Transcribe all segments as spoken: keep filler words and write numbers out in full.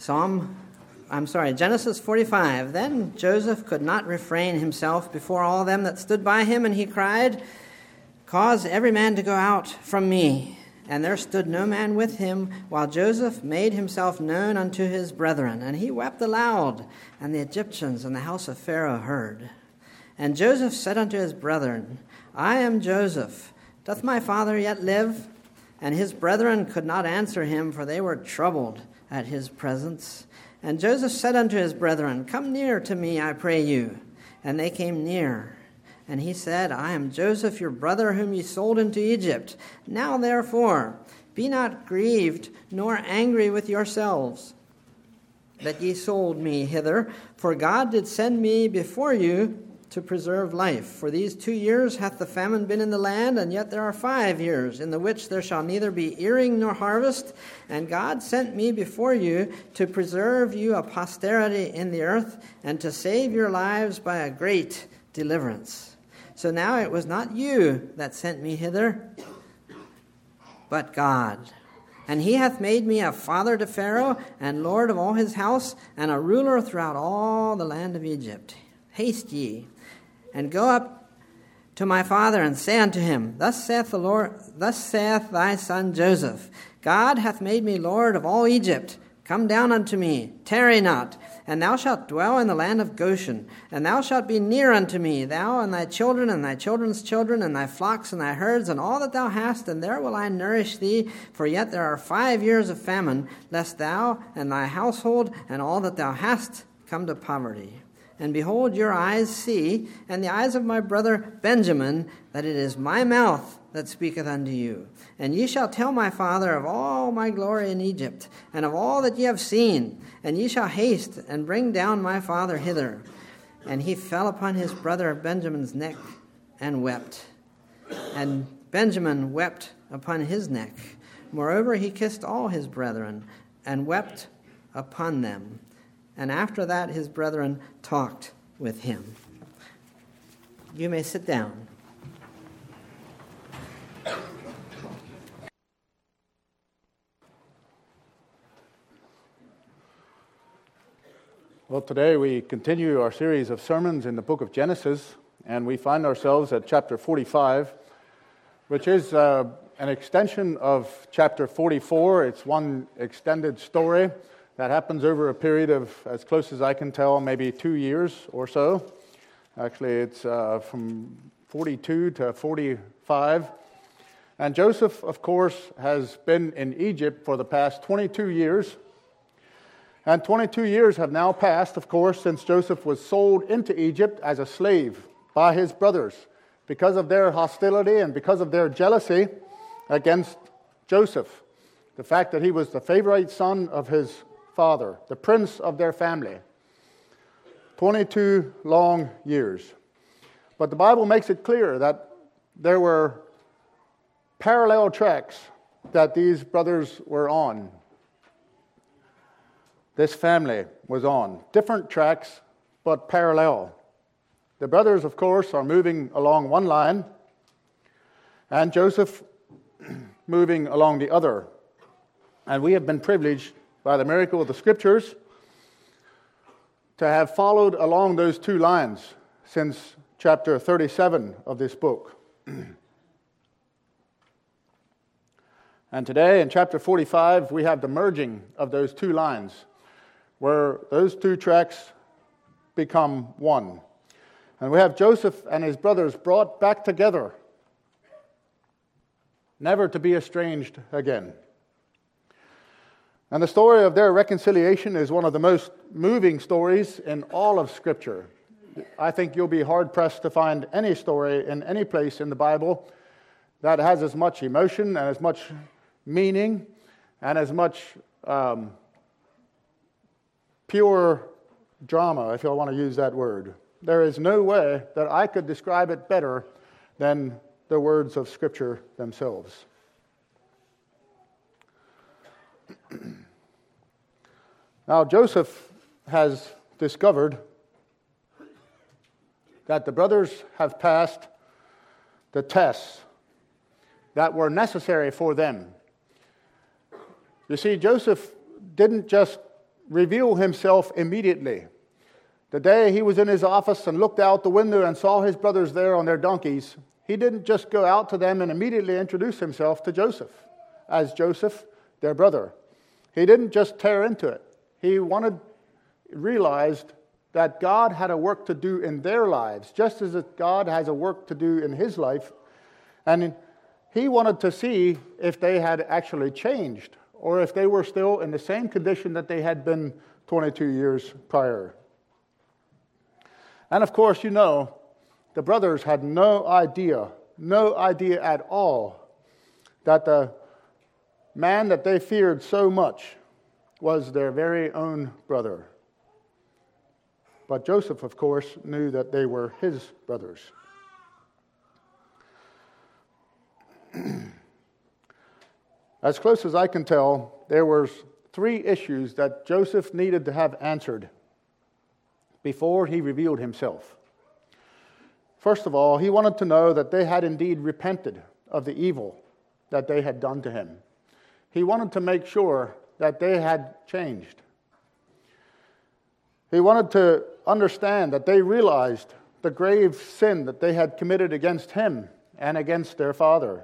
Psalm, I'm sorry, Genesis forty-five. Then Joseph could not refrain himself before all them that stood by him, and he cried, Cause every man to go out from me. And there stood no man with him, while Joseph made himself known unto his brethren. And he wept aloud, and the Egyptians and the house of Pharaoh heard. And Joseph said unto his brethren, I am Joseph. Doth my father yet live? And his brethren could not answer him, for they were troubled at his presence. And Joseph said unto his brethren, Come near to me, I pray you. And they came near. And he said, I am Joseph, your brother, whom ye sold into Egypt. Now therefore, be not grieved, nor angry with yourselves, that ye sold me hither. For God did send me before you to preserve life. For these two years hath the famine been in the land, and yet there are five years, in the which there shall neither be earing nor harvest. And God sent me before you to preserve you a posterity in the earth, and to save your lives by a great deliverance. So now it was not you that sent me hither, but God. And he hath made me a father to Pharaoh, and lord of all his house, and a ruler throughout all the land of Egypt. Haste ye, and go up to my father, and say unto him, Thus saith the Lord, thus saith thy son Joseph, God hath made me lord of all Egypt. Come down unto me, tarry not, and thou shalt dwell in the land of Goshen, and thou shalt be near unto me, thou and thy children, and thy children's children, and thy flocks, and thy herds, and all that thou hast, and there will I nourish thee, for yet there are five years of famine, lest thou and thy household, and all that thou hast, come to poverty. And behold, your eyes see, and the eyes of my brother Benjamin, that it is my mouth that speaketh unto you. And ye shall tell my father of all my glory in Egypt, and of all that ye have seen, and ye shall haste and bring down my father hither. And he fell upon his brother Benjamin's neck and wept. And Benjamin wept upon his neck. Moreover, he kissed all his brethren, and wept upon them. And after that his brethren talked with him. You may sit down. Well, today we continue our series of sermons in the book of Genesis, and we find ourselves at chapter forty-five, which is uh, an extension of chapter forty-four. It's one extended story that happens over a period of, as close as I can tell, maybe two years or so. Actually, it's uh, from forty-two to forty-five. And Joseph, of course, has been in Egypt for the past twenty-two years. And twenty-two years have now passed, of course, since Joseph was sold into Egypt as a slave by his brothers because of their hostility and because of their jealousy against Joseph. The fact that he was the favorite son of his father, the prince of their family. twenty-two long years. But the Bible makes it clear that there were parallel tracks that these brothers were on. This family was on. Different tracks, but parallel. The brothers, of course, are moving along one line, and Joseph moving along the other. And we have been privileged by the miracle of the Scriptures to have followed along those two lines since chapter thirty-seven of this book. And today, in chapter forty-five, we have the merging of those two lines, where those two tracks become one. And we have Joseph and his brothers brought back together, never to be estranged again. And the story of their reconciliation is one of the most moving stories in all of Scripture. I think you'll be hard-pressed to find any story in any place in the Bible that has as much emotion and as much meaning and as much um, pure drama, if you want to use that word. There is no way that I could describe it better than the words of Scripture themselves. Now, Joseph has discovered that the brothers have passed the tests that were necessary for them. You see, Joseph didn't just reveal himself immediately. The day he was in his office and looked out the window and saw his brothers there on their donkeys, he didn't just go out to them and immediately introduce himself to Joseph as Joseph, their brother. He didn't just tear into it. He wanted, realized that God had a work to do in their lives, just as God has a work to do in his life. And he wanted to see if they had actually changed, or if they were still in the same condition that they had been twenty-two years prior. And of course, you know, the brothers had no idea, no idea at all, that the man that they feared so much was their very own brother. But Joseph, of course, knew that they were his brothers. As close as I can tell, there were three issues that Joseph needed to have answered before he revealed himself. First of all, he wanted to know that they had indeed repented of the evil that they had done to him. He wanted to make sure that they had changed. He wanted to understand that they realized the grave sin that they had committed against him and against their father.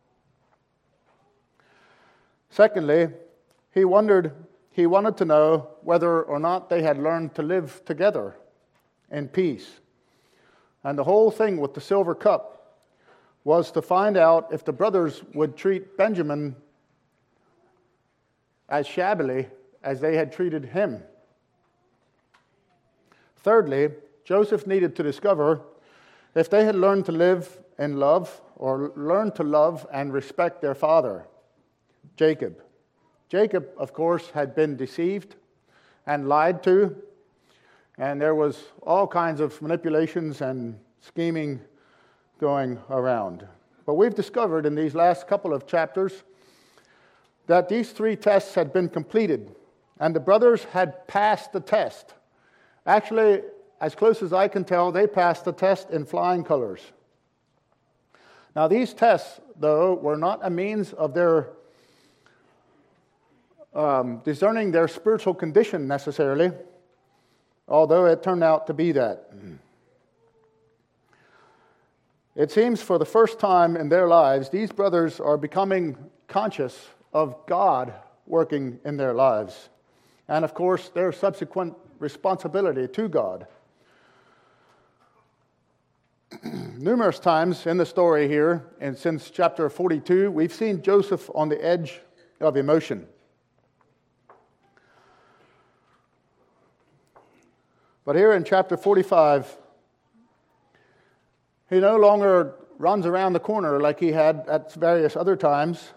Secondly, he wondered, he wanted to know whether or not they had learned to live together in peace. And the whole thing with the silver cup was to find out if the brothers would treat Benjamin as shabbily as they had treated him. Thirdly, Joseph needed to discover if they had learned to live in love or learned to love and respect their father, Jacob. Jacob, of course, had been deceived and lied to, and there was all kinds of manipulations and scheming going around. But we've discovered in these last couple of chapters that these three tests had been completed, and the brothers had passed the test. Actually, as close as I can tell, they passed the test in flying colors. Now, these tests, though, were not a means of their um, discerning their spiritual condition necessarily, although it turned out to be that. It seems for the first time in their lives, these brothers are becoming conscious of God working in their lives, and of course, their subsequent responsibility to God. Numerous times in the story here, and since chapter forty-two, we've seen Joseph on the edge of emotion. But here in chapter forty-five, he no longer runs around the corner like he had at various other times,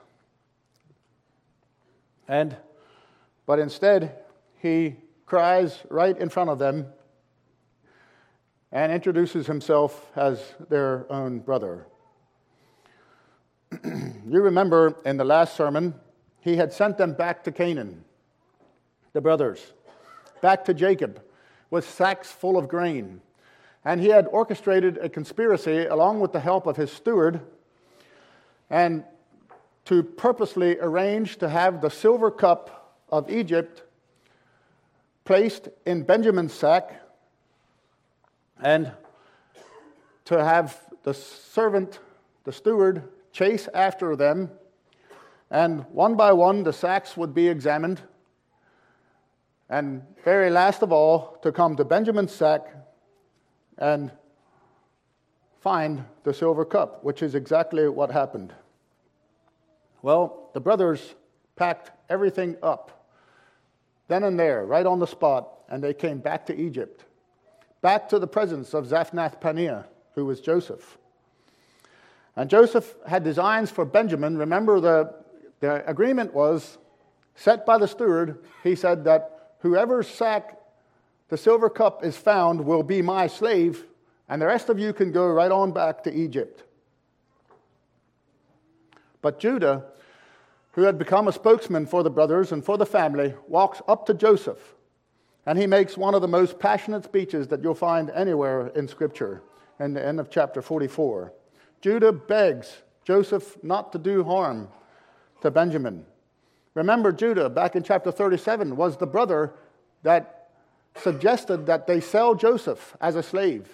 and but instead he cries right in front of them and introduces himself as their own brother. You remember in the last sermon, he had sent them back to Canaan, the brothers, back to Jacob with sacks full of grain. And he had orchestrated a conspiracy along with the help of his steward and to purposely arrange to have the silver cup of Egypt placed in Benjamin's sack, and to have the servant, the steward, chase after them, and one by one the sacks would be examined, and very last of all to come to Benjamin's sack and find the silver cup, which is exactly what happened. Well, the brothers packed everything up then and there, right on the spot, and they came back to Egypt, back to the presence of Zaphnath-Paneah, who was Joseph. And Joseph had designs for Benjamin. Remember, the, the agreement was set by the steward. He said that whoever's sack the silver cup is found will be my slave, and the rest of you can go right on back to Egypt. But Judah, who had become a spokesman for the brothers and for the family, walks up to Joseph, and he makes one of the most passionate speeches that you'll find anywhere in Scripture in the end of chapter forty-four. Judah begs Joseph not to do harm to Benjamin. Remember, Judah, back in chapter thirty-seven, was the brother that suggested that they sell Joseph as a slave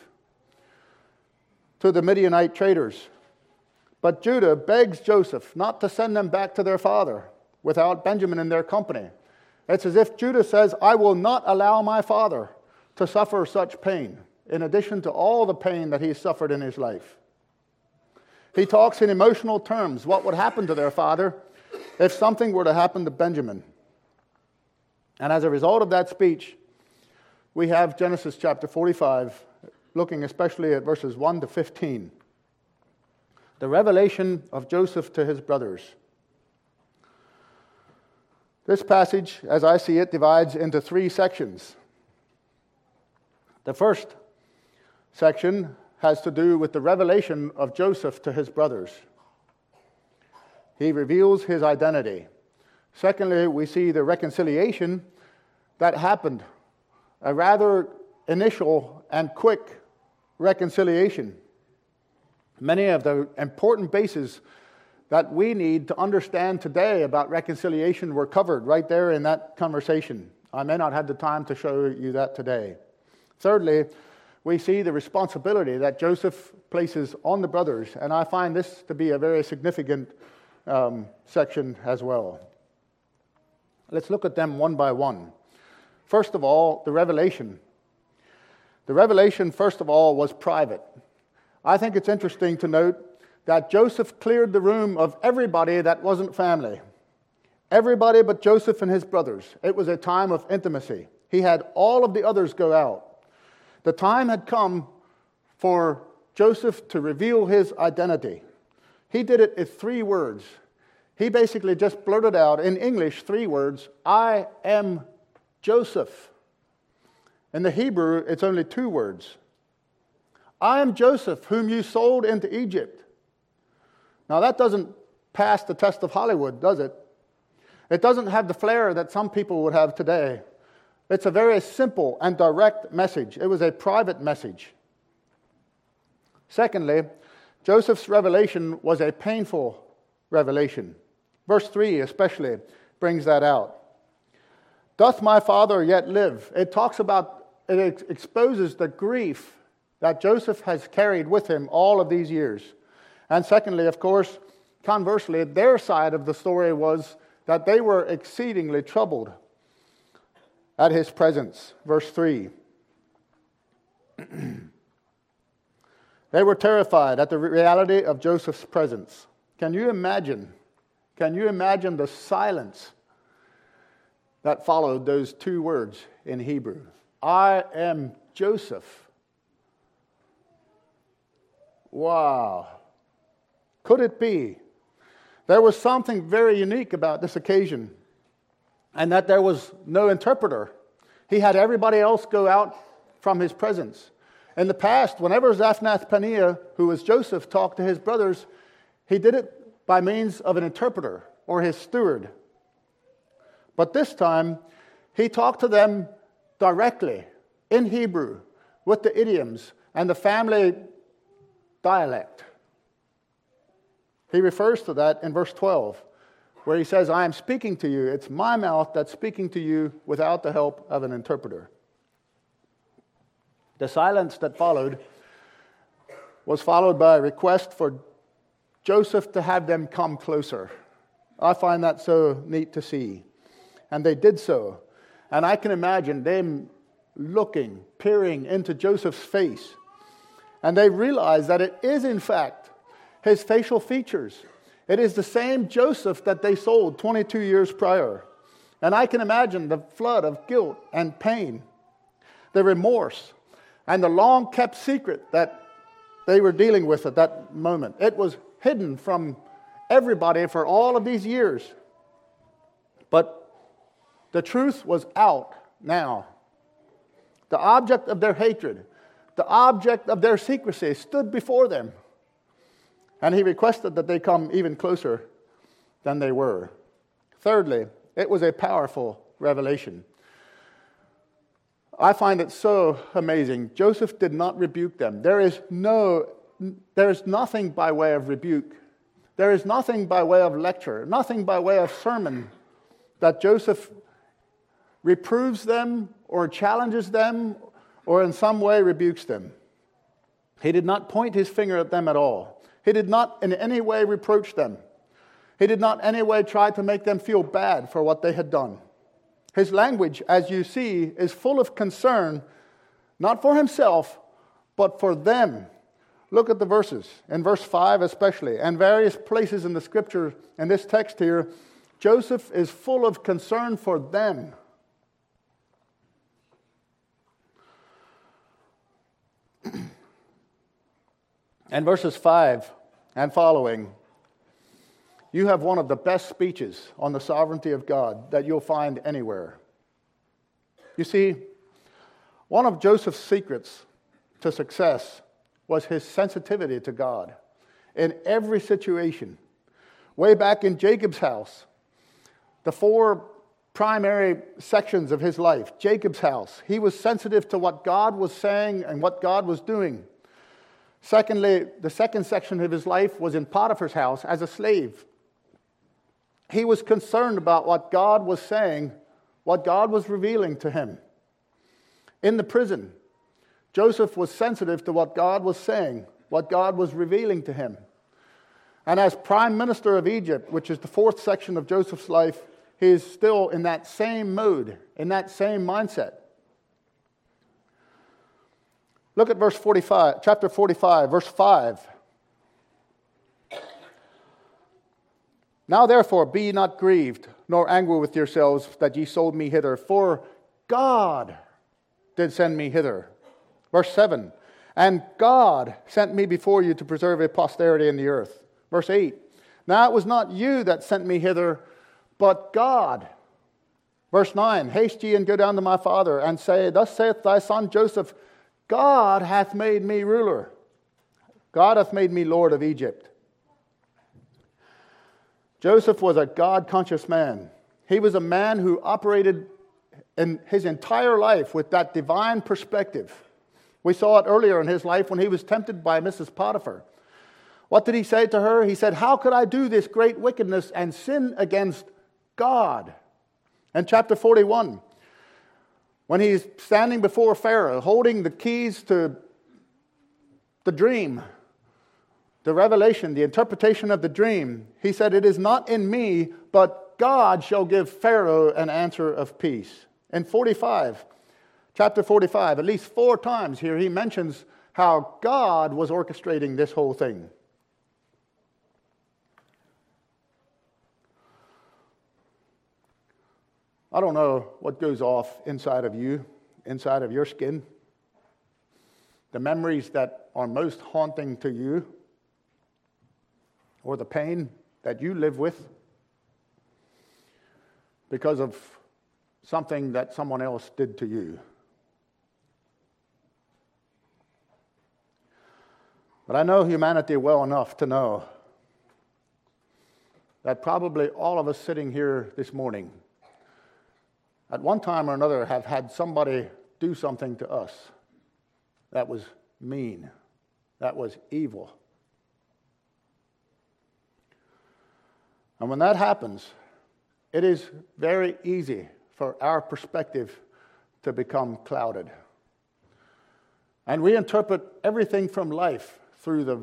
to the Midianite traders. But Judah begs Joseph not to send them back to their father without Benjamin in their company. It's as if Judah says, I will not allow my father to suffer such pain, in addition to all the pain that he's suffered in his life. He talks in emotional terms, what would happen to their father if something were to happen to Benjamin. And as a result of that speech, we have Genesis chapter forty-five, looking especially at verses one to fifteen. The revelation of Joseph to his brothers. This passage, as I see it, divides into three sections. The first section has to do with the revelation of Joseph to his brothers. He reveals his identity. Secondly, we see the reconciliation that happened, a rather initial and quick reconciliation. Many of the important bases that we need to understand today about reconciliation were covered right there in that conversation. I may not have the time to show you that today. Thirdly, we see the responsibility that Joseph places on the brothers, and I find this to be a very significant um, section as well. Let's look at them one by one. First of all, the revelation. The revelation, first of all, was private. I think it's interesting to note that Joseph cleared the room of everybody that wasn't family. Everybody but Joseph and his brothers. It was a time of intimacy. He had all of the others go out. The time had come for Joseph to reveal his identity. He did it in three words. He basically just blurted out in English three words, I am Joseph. In the Hebrew, it's only two words. I am Joseph, whom you sold into Egypt. Now that doesn't pass the test of Hollywood, does it? It doesn't have the flair that some people would have today. It's a very simple and direct message. It was a private message. Secondly, Joseph's revelation was a painful revelation. Verse three especially brings that out. Doth my father yet live? It talks about, it ex- exposes the grief that Joseph has carried with him all of these years. And secondly, of course, conversely, their side of the story was that they were exceedingly troubled at his presence. Verse three. They were terrified at the reality of Joseph's presence. Can you imagine? Can you imagine the silence that followed those two words in Hebrew? I am Joseph. Wow. Could it be? There was something very unique about this occasion, and that there was no interpreter. He had everybody else go out from his presence. In the past, whenever Zaphnath-Paneah, who was Joseph, talked to his brothers, he did it by means of an interpreter or his steward. But this time, he talked to them directly in Hebrew with the idioms and the family dialect. He refers to that in verse twelve, where he says, I am speaking to you. It's my mouth that's speaking to you without the help of an interpreter. The silence that followed was followed by a request for Joseph to have them come closer. I find that so neat to see. And they did so. And I can imagine them looking, peering into Joseph's face. And they realized that it is, in fact, his facial features. It is the same Joseph that they sold twenty-two years prior. And I can imagine the flood of guilt and pain, the remorse, and the long-kept secret that they were dealing with at that moment. It was hidden from everybody for all of these years. But the truth was out now. The object of their hatred, the object of their secrecy stood before them. And he requested that they come even closer than they were. Thirdly, it was a powerful revelation. I find it so amazing. Joseph did not rebuke them. There is no, there is nothing by way of rebuke. There is nothing by way of lecture, nothing by way of sermon that Joseph reproves them or challenges them or in some way rebukes them. He did not point his finger at them at all. He did not in any way reproach them. He did not in any way try to make them feel bad for what they had done. His language, as you see, is full of concern, not for himself, but for them. Look at the verses, in verse five especially, and various places in the scripture, in this text here, Joseph is full of concern for them. And verses five and following, you have one of the best speeches on the sovereignty of God that you'll find anywhere. You see, one of Joseph's secrets to success was his sensitivity to God in every situation. Way back in Jacob's house, the four primary sections of his life, Jacob's house, he was sensitive to what God was saying and what God was doing. Secondly, the second section of his life was in Potiphar's house as a slave. He was concerned about what God was saying, what God was revealing to him. In the prison, Joseph was sensitive to what God was saying, what God was revealing to him. And as prime minister of Egypt, which is the fourth section of Joseph's life, he is still in that same mode, in that same mindset. Look at verse forty-five, chapter forty-five, verse five. Now therefore be ye not grieved, nor angry with yourselves that ye sold me hither, for God did send me hither. Verse seven. And God sent me before you to preserve a posterity in the earth. Verse eight. Now it was not you that sent me hither, but God. Verse nine. Haste ye and go down to my father, and say, Thus saith thy son Joseph, God hath made me ruler. God hath made me Lord of Egypt. Joseph was a God-conscious man. He was a man who operated in his entire life with that divine perspective. We saw it earlier in his life when he was tempted by Missus Potiphar. What did he say to her? He said, how could I do this great wickedness and sin against God? In chapter forty-one, when he's standing before Pharaoh, holding the keys to the dream, the revelation, the interpretation of the dream, he said, it is not in me, but God shall give Pharaoh an answer of peace. In forty-five, chapter forty-five, at least four times here, he mentions how God was orchestrating this whole thing. I don't know what goes off inside of you, inside of your skin. The memories that are most haunting to you, or the pain that you live with because of something that someone else did to you. But I know humanity well enough to know that probably all of us sitting here this morning at one time or another have had somebody do something to us that was mean, that was evil. And when that happens, it is very easy for our perspective to become clouded. And we interpret everything from life through the,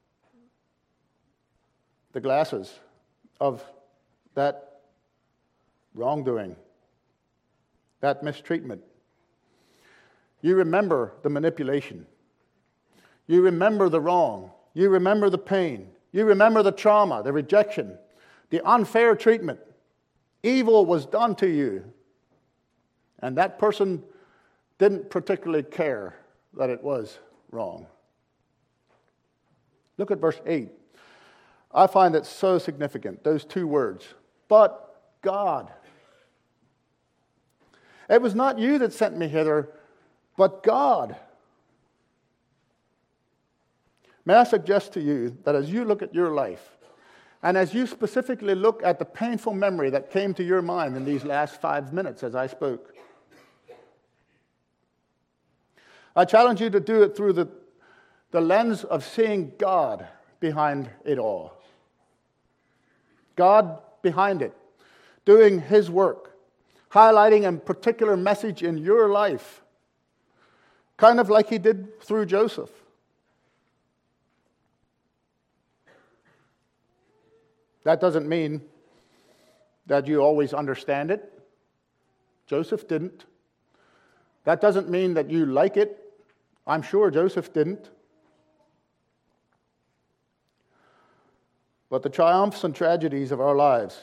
the glasses of that wrongdoing, that mistreatment. You remember the manipulation. You remember the wrong. You remember the pain. You remember the trauma, the rejection, the unfair treatment. Evil was done to you. And that person didn't particularly care that it was wrong. Look at verse eight. I find it so significant, those two words. But God. It was not you that sent me hither, but God. May I suggest to you that as you look at your life, and as you specifically look at the painful memory that came to your mind in these last five minutes as I spoke, I challenge you to do it through the, the lens of seeing God behind it all. God behind it, doing His work, highlighting a particular message in your life, kind of like he did through Joseph. That doesn't mean that you always understand it. Joseph didn't. That doesn't mean that you like it. I'm sure Joseph didn't. But the triumphs and tragedies of our lives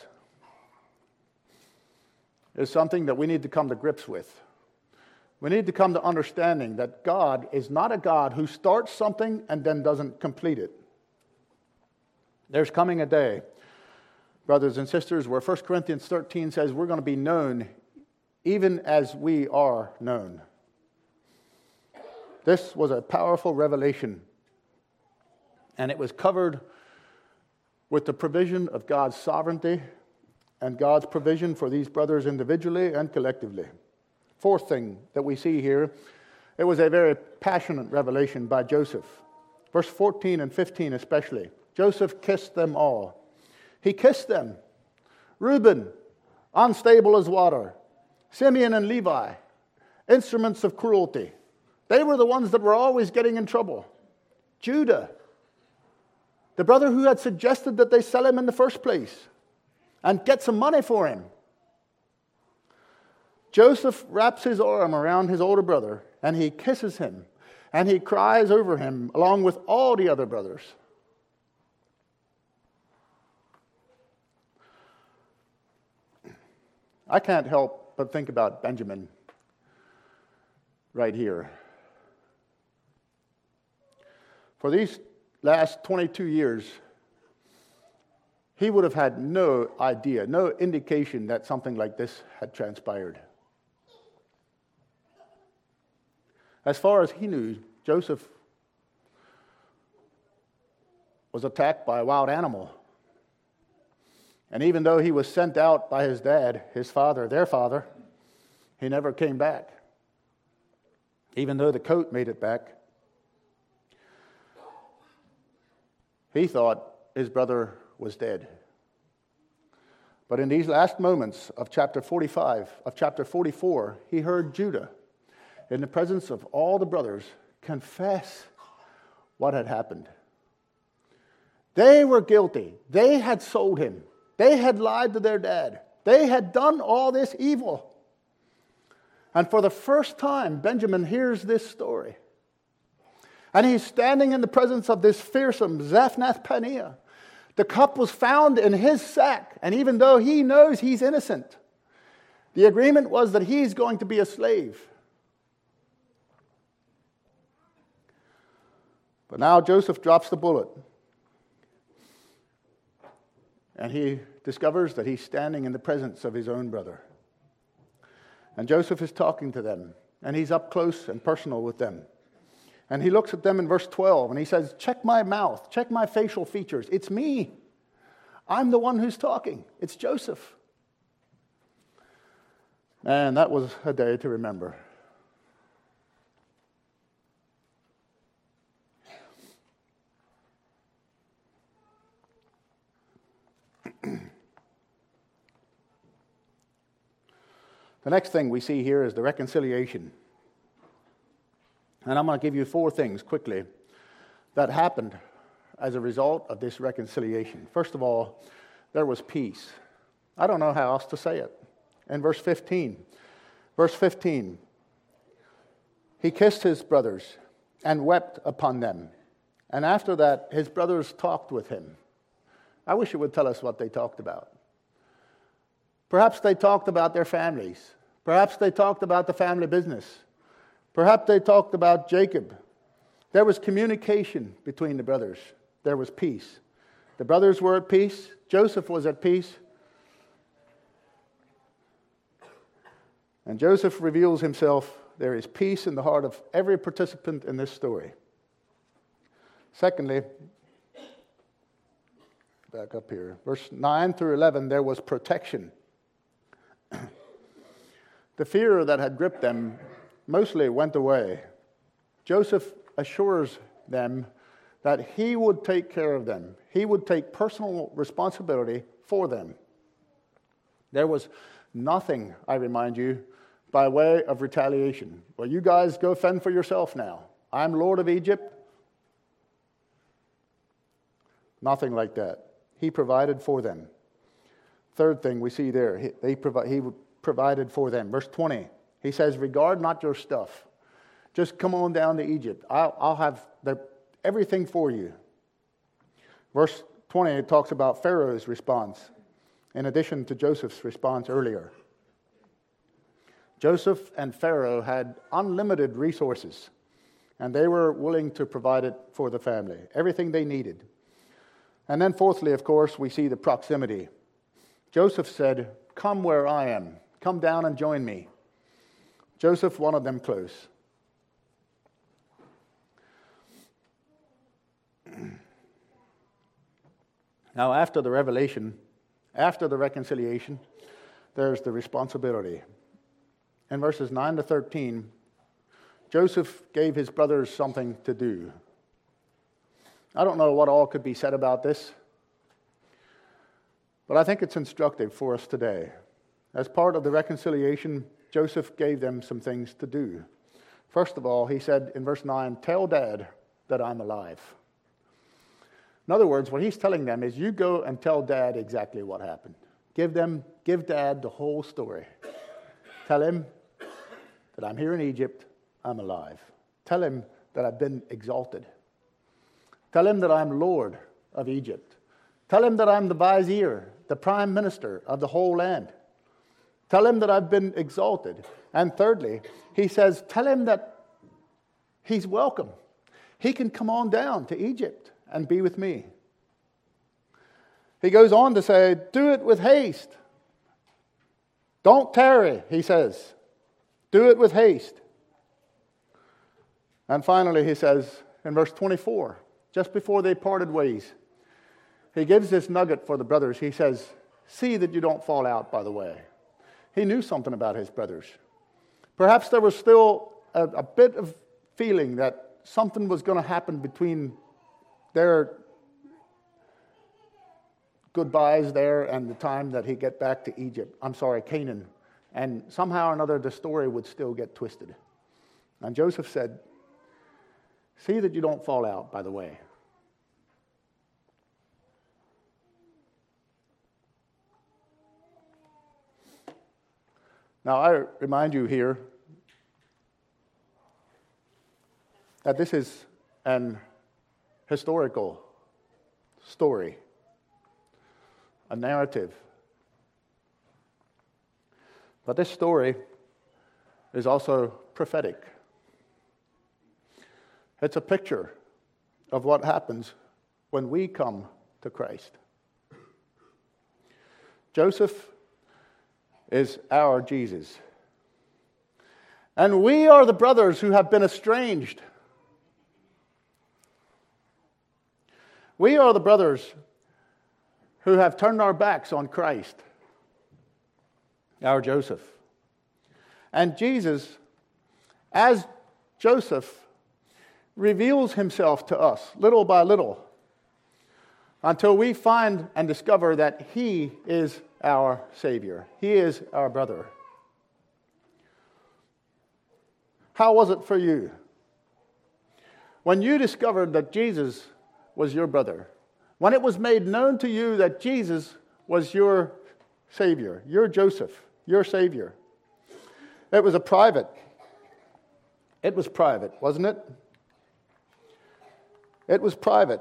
is something that we need to come to grips with. We need to come to understanding that God is not a God who starts something and then doesn't complete it. There's coming a day, brothers and sisters, where First Corinthians thirteen says we're going to be known even as we are known. This was a powerful revelation, and it was covered with the provision of God's sovereignty and God's provision for these brothers individually and collectively. Fourth thing that we see here, it was a very passionate revelation by Joseph. Verse fourteen and fifteen especially. Joseph kissed them all. He kissed them. Reuben, unstable as water. Simeon and Levi, instruments of cruelty. They were the ones that were always getting in trouble. Judah, the brother who had suggested that they sell him in the first place and get some money for him. Joseph wraps his arm around his older brother and he kisses him and he cries over him along with all the other brothers. I can't help but think about Benjamin right here. For these last twenty-two years, he would have had no idea, no indication that something like this had transpired. As far as he knew, Joseph was attacked by a wild animal. And even though he was sent out by his dad, his father, their father, he never came back. Even though the coat made it back, he thought his brother was dead. But in these last moments of chapter forty-five, of chapter forty-four, he heard Judah, in the presence of all the brothers, confess what had happened. They were guilty. They had sold him. They had lied to their dad. They had done all this evil. And for the first time, Benjamin hears this story. And he's standing in the presence of this fearsome Zaphnath-Paneah. The cup was found in his sack, and even though he knows he's innocent, the agreement was that he's going to be a slave. But now Joseph drops the bullet, and he discovers that he's standing in the presence of his own brother. And Joseph is talking to them, and he's up close and personal with them. And he looks at them in verse twelve, and he says, check my mouth, check my facial features. It's me. I'm the one who's talking. It's Joseph. And that was a day to remember. The next thing we see here is the reconciliation. And I'm going to give you four things quickly that happened as a result of this reconciliation. First of all, there was peace. I don't know how else to say it. In verse fifteen, verse fifteen, he kissed his brothers and wept upon them. And after that, his brothers talked with him. I wish it would tell us what they talked about. Perhaps they talked about their families. Perhaps they talked about the family business. Perhaps they talked about Jacob. There was communication between the brothers. There was peace. The brothers were at peace. Joseph was at peace. And Joseph reveals himself. There is peace in the heart of every participant in this story. Secondly, back up here, verse nine through eleven, there was protection. The fear that had gripped them mostly went away. Joseph assures them that he would take care of them. He would take personal responsibility for them. There was Nothing, I remind you, by way of retaliation. Well, you guys go fend for yourself now. I'm Lord of Egypt. Nothing like that. He provided for them. Third thing we see there, he, they provi- he provided for them. Verse twenty, he says, regard not your stuff. Just come on down to Egypt. I'll, I'll have the, everything for you. Verse twenty, it talks about Pharaoh's response, in addition to Joseph's response earlier. Joseph and Pharaoh had unlimited resources, and they were willing to provide it for the family, everything they needed. And then fourthly, of course, we see the proximity. Joseph said, come where I am. Come down and join me. Joseph wanted them close. Now, after the revelation, after the reconciliation, there's the responsibility. In verses nine to thirteen, Joseph gave his brothers something to do. I don't know what all could be said about this, but I think it's instructive for us today. As part of the reconciliation, Joseph gave them some things to do. First of all, he said in verse nine, tell Dad that I'm alive. In other words, what he's telling them is, you go and tell Dad exactly what happened. Give them, give Dad the whole story. Tell him that I'm here in Egypt, I'm alive. Tell him that I've been exalted. Tell him that I'm Lord of Egypt. Tell him that I'm the vizier, the prime minister of the whole land. Tell him that I've been exalted. And thirdly, he says, tell him that he's welcome. He can come on down to Egypt and be with me. He goes on to say, do it with haste. Don't tarry, he says. Do it with haste. And finally, he says in verse twenty-four, just before they parted ways, he gives this nugget for the brothers. He says, see that you don't fall out by the way. He knew something about his brothers. Perhaps there was still a, a bit of feeling that something was going to happen between their goodbyes there and the time that he get back to Egypt. I'm sorry, Canaan. And somehow or another, the story would still get twisted. And Joseph said, see that you don't fall out by the way. Now, I remind you here that this is an historical story, a narrative. But this story is also prophetic. It's a picture of what happens when we come to Christ. Joseph is our Jesus. And we are the brothers who have been estranged. We are the brothers who have turned our backs on Christ, our Joseph. And Jesus, as Joseph, reveals himself to us little by little until we find and discover that he is our Savior. He is our brother. How was it for you when you discovered that Jesus was your brother? When it was made known to you that Jesus was your Savior, your Joseph, your Savior. It was a private. It was private, wasn't it? It was private.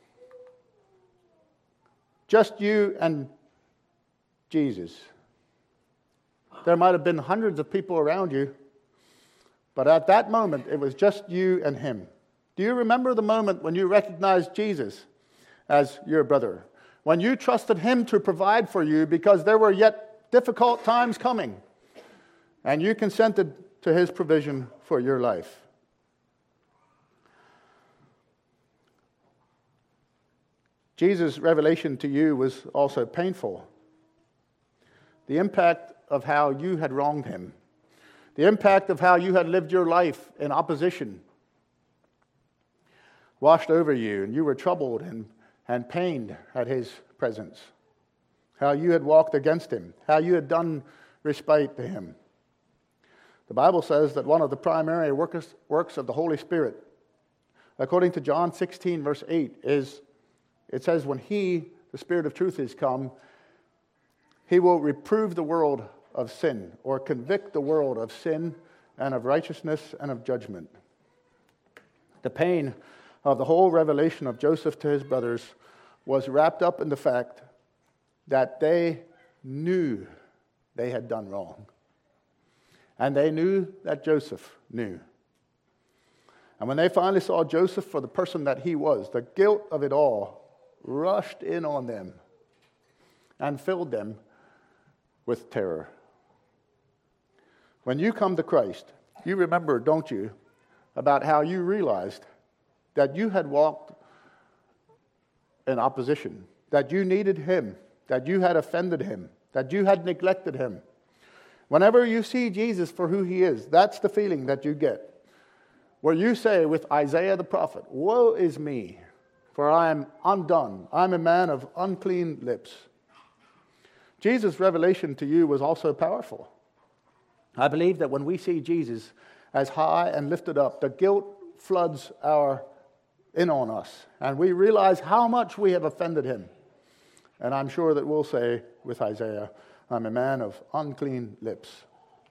Just you and Jesus. There might have been hundreds of people around you, but at that moment, it was just you and him. Do you remember the moment when you recognized Jesus as your brother? When you trusted him to provide for you because there were yet difficult times coming, and you consented to his provision for your life. Jesus' revelation to you was also painful. The impact of how you had wronged him. The impact of how you had lived your life in opposition washed over you, and you were troubled and, and pained at his presence. How you had walked against him. How you had done respite to him. The Bible says that one of the primary works works of the Holy Spirit, according to John sixteen, verse eight, is, it says, when he, the Spirit of truth, is come, he will reprove the world of sin, or convict the world of sin and of righteousness and of judgment. The pain of the whole revelation of Joseph to his brothers was wrapped up in the fact that they knew they had done wrong. And they knew that Joseph knew. And when they finally saw Joseph for the person that he was, the guilt of it all rushed in on them and filled them with terror. When you come to Christ, you remember, don't you, about how you realized that you had walked in opposition, that you needed him, that you had offended him, that you had neglected him. Whenever you see Jesus for who he is, that's the feeling that you get. Where you say with Isaiah the prophet, "Woe is me, for I am undone. I am a man of unclean lips." Jesus' revelation to you was also powerful. I believe that when we see Jesus as high and lifted up, the guilt floods our in on us, and we realize how much we have offended him. And I'm sure that we'll say with Isaiah, "I'm a man of unclean lips."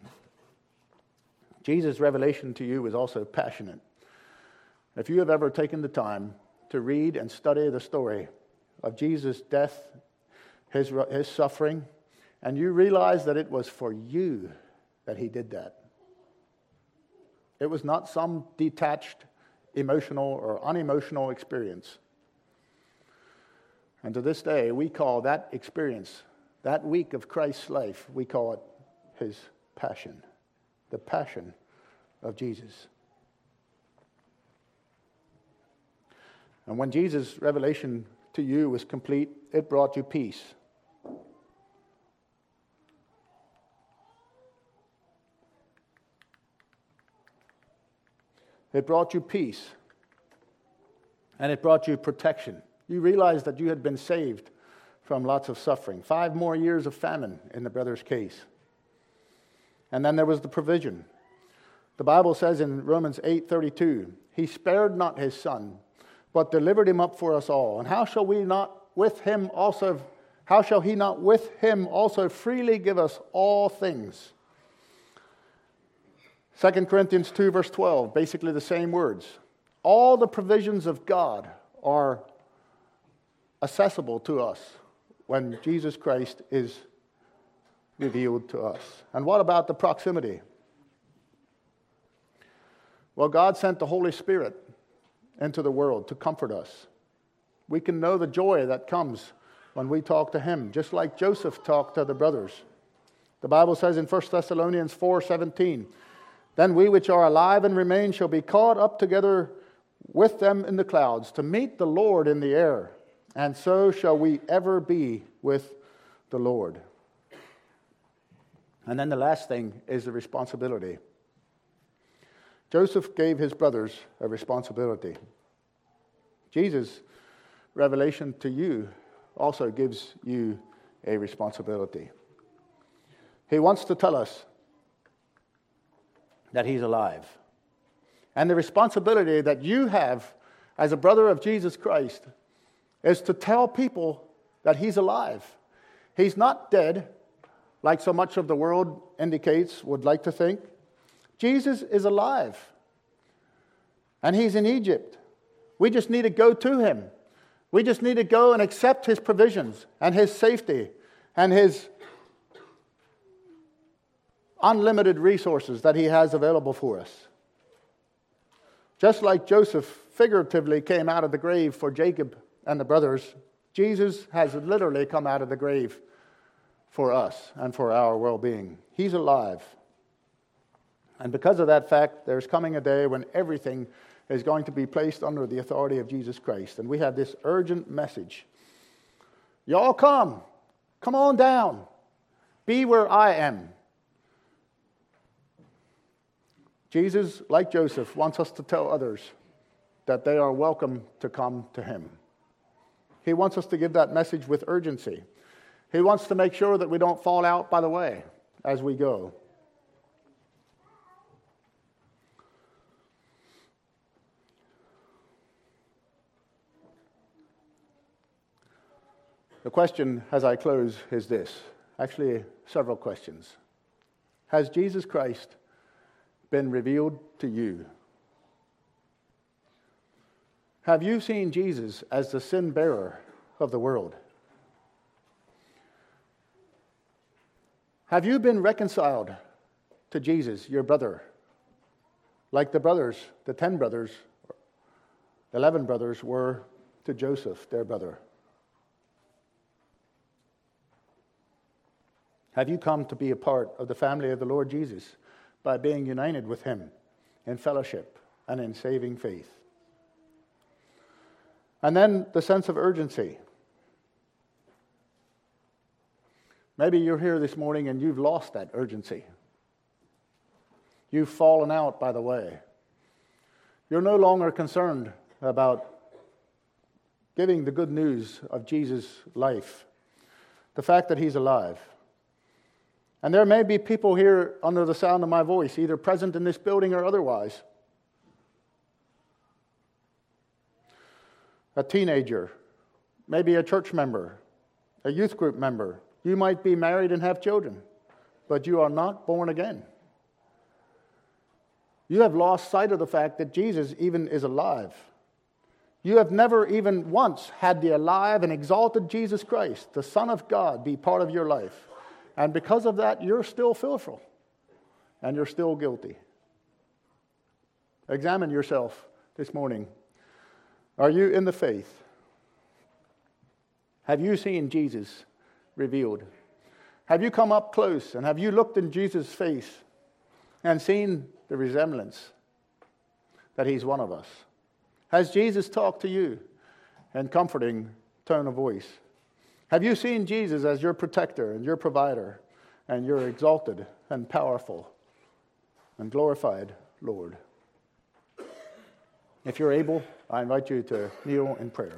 Jesus' revelation to you is also passionate. If you have ever taken the time to read and study the story of Jesus' death, his, his suffering, and you realize that it was for you that he did that. It was not some detached, emotional or unemotional experience. And to this day, we call that experience, that week of Christ's life, we call it his passion, the passion of Jesus. And when Jesus' revelation to you was complete, it brought you peace. It brought you peace. And it brought you protection. You realized that you had been saved from lots of suffering. Five more years of famine in the brother's case. And then there was the provision. The Bible says in Romans eight thirty-two, "He spared not his son, but delivered him up for us all. And how shall we not with him also, how shall he not with him also freely give us all things?" Second Corinthians two, verse twelve, basically the same words. All the provisions of God are accessible to us when Jesus Christ is revealed to us. And what about the proximity? Well, God sent the Holy Spirit into the world to comfort us. We can know the joy that comes when we talk to him, just like Joseph talked to the brothers. The Bible says in First Thessalonians four seventeen, "Then we which are alive and remain shall be caught up together with them in the clouds to meet the Lord in the air, and so shall we ever be with the Lord." And then the last thing is the responsibility. Joseph gave his brothers a responsibility. Jesus' revelation to you also gives you a responsibility. He wants to tell us that he's alive. And the responsibility that you have as a brother of Jesus Christ is to tell people that he's alive. He's not dead, like so much of the world indicates, would like to think. Jesus is alive. And he's in Egypt. We just need to go to him. We just need to go and accept his provisions and his safety and his unlimited resources that he has available for us. Just like Joseph figuratively came out of the grave for Jacob and the brothers, Jesus has literally come out of the grave for us and for our well-being. He's alive. And because of that fact, there's coming a day when everything is going to be placed under the authority of Jesus Christ. And we have this urgent message. Y'all come. Come on down. Be where I am. Jesus, like Joseph, wants us to tell others that they are welcome to come to him. He wants us to give that message with urgency. He wants to make sure that we don't fall out by the way as we go. The question as I close is this, actually several questions. Has Jesus Christ been revealed to you? Have you seen Jesus as the sin bearer of the world? Have you been reconciled to Jesus, your brother, like the brothers, the ten brothers, eleven brothers were to Joseph, their brother? Have you come to be a part of the family of the Lord Jesus by being united with him in fellowship and in saving faith? And then the sense of urgency. Maybe you're here this morning and you've lost that urgency. You've fallen out by the way. You're no longer concerned about giving the good news of Jesus' life, the fact that he's alive. And there may be people here under the sound of my voice, either present in this building or otherwise. A teenager, maybe a church member, a youth group member. You might be married and have children, but you are not born again. You have lost sight of the fact that Jesus even is alive. You have never even once had the alive and exalted Jesus Christ, the Son of God, be part of your life. And because of that, you're still fearful and you're still guilty. Examine yourself this morning. Are you in the faith? Have you seen Jesus revealed? Have you come up close and have you looked in Jesus' face and seen the resemblance that he's one of us? Has Jesus talked to you in comforting tone of voice? Have you seen Jesus as your protector and your provider and your exalted and powerful and glorified Lord? If you're able, I invite you to kneel in prayer.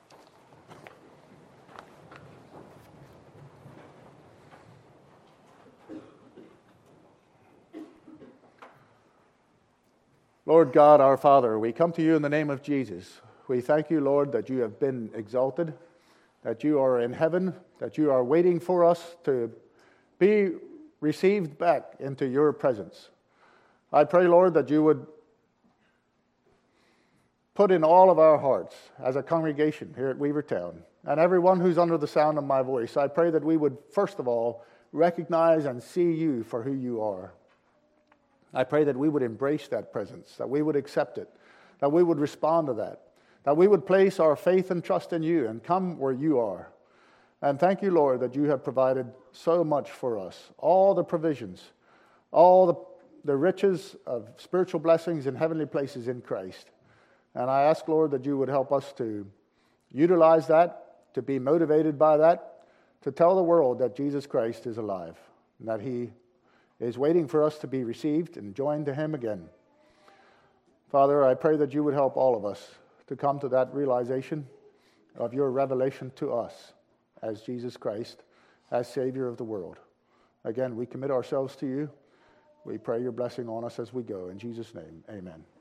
Lord God, our Father, we come to you in the name of Jesus. We thank you, Lord, that you have been exalted, that you are in heaven, that you are waiting for us to be received back into your presence. I pray, Lord, that you would put in all of our hearts as a congregation here at Weavertown, and everyone who's under the sound of my voice, I pray that we would, first of all, recognize and see you for who you are. I pray that we would embrace that presence, that we would accept it, that we would respond to that, that we would place our faith and trust in you and come where you are. And thank you, Lord, that you have provided so much for us, all the provisions, all the, the riches of spiritual blessings in heavenly places in Christ. And I ask, Lord, that you would help us to utilize that, to be motivated by that, to tell the world that Jesus Christ is alive, and that he is waiting for us to be received and joined to him again. Father, I pray that you would help all of us to come to that realization of your revelation to us as Jesus Christ, as Savior of the world. Again, we commit ourselves to you. We pray your blessing on us as we go. In Jesus' name, amen.